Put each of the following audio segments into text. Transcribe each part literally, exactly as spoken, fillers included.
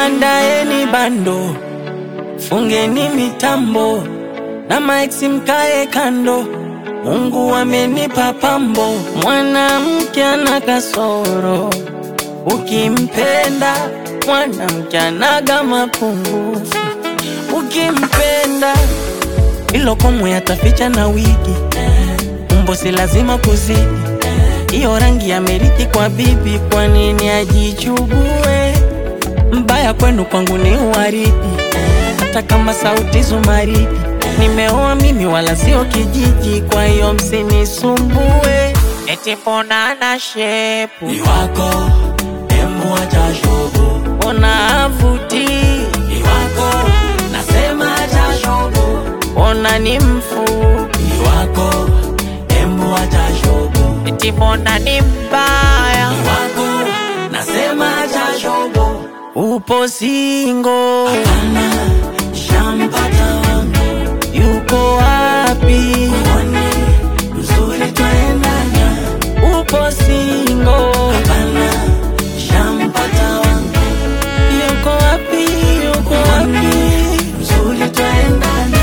Andaeni bando, fungeni mitambo, na maeksi mkae kando. Mungu amenipa pambo. Mwanamke ana kasoro, ukimpenda mwanamke anaga mapungufu. Ukimpenda ilo komwe ataficha na wigi, umbo si lazima kuzidi. Iyo rangi ya meriti kwa bibi, kwa nini ajichugue? Mbaya kwenu kwangu ni uwaridi, hata kama sauti zumaridi. Nimeoa mimi wala sio kijiji, kwa hiyo msinisumbue. Eti mbona ana shepu ni wako, emu acha shobo. Mbona avuti ni wako, nasema acha shobo. Mbona ni mfupi ni wako, emu acha shobo. eti mbona ni mbaya ni wako, nasema acha shobo. Upo singo, hapana, shampata wangu. yuko wapi? Mwone, mzuri twaendana. Upo singo, hapana, shampata wangu. yuko wapi? Yuko wapi? Mzuri twaendana.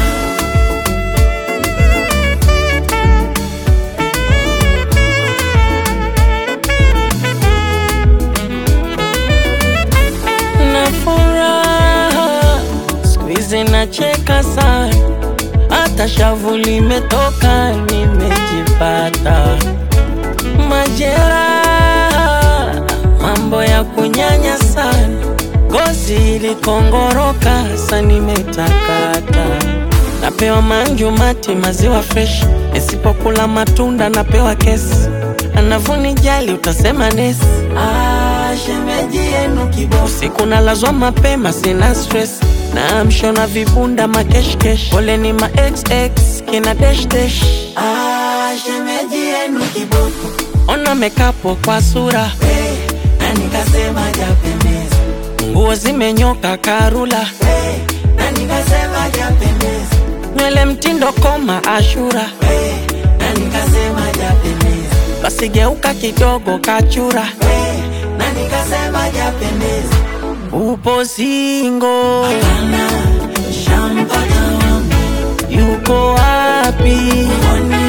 Na furaha squeeze na cheka sana, hata shavu limetoka, nimejipata. Majeraha, mambo ya kunyanya sana, gozi ilikongoroka, sa nimetakata. Napewa manju mati maziwa fresh, nisipokula matunda napewa kesi. Anavunijali utasema nesi. Ah, shemeji yenu kibofu. Usiku nalazwa mapema sina stress, na mshona vibunda makeshkesh. Pole ni ma ex ex kina dash dash. Ah, shemeji yenu kibofu. Ona mekapo kwa sura, Hey, na nikasema japendeza. nguo zimenyoka karula, Hey, na nikasema japendeza. nywele mtindo koma ashura, Hey, na nikasema japendeza. basi geuka kidogo kachura. Hey, na nikasema japendeza. Upo singo, hapana, shampata wangu. yuko wapi? Mwone,